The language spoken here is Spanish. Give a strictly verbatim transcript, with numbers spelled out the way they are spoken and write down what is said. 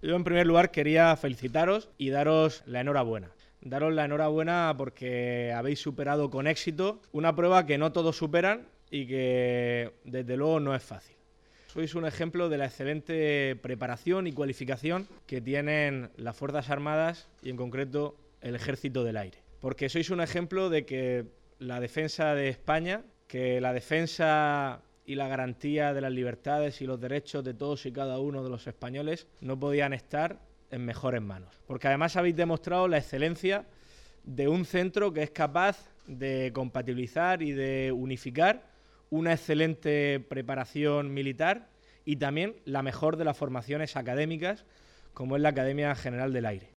Yo en primer lugar quería felicitaros y daros la enhorabuena. Daros la enhorabuena porque habéis superado con éxito una prueba que no todos superan y que desde luego no es fácil. Sois un ejemplo de la excelente preparación y cualificación que tienen las Fuerzas Armadas y en concreto el Ejército del Aire. Porque sois un ejemplo de que la defensa de España, que la defensa y la garantía de las libertades y los derechos de todos y cada uno de los españoles no podían estar en mejores manos. Porque además habéis demostrado la excelencia de un centro que es capaz de compatibilizar y de unificar una excelente preparación militar y también la mejor de las formaciones académicas, como es la Academia General del Aire.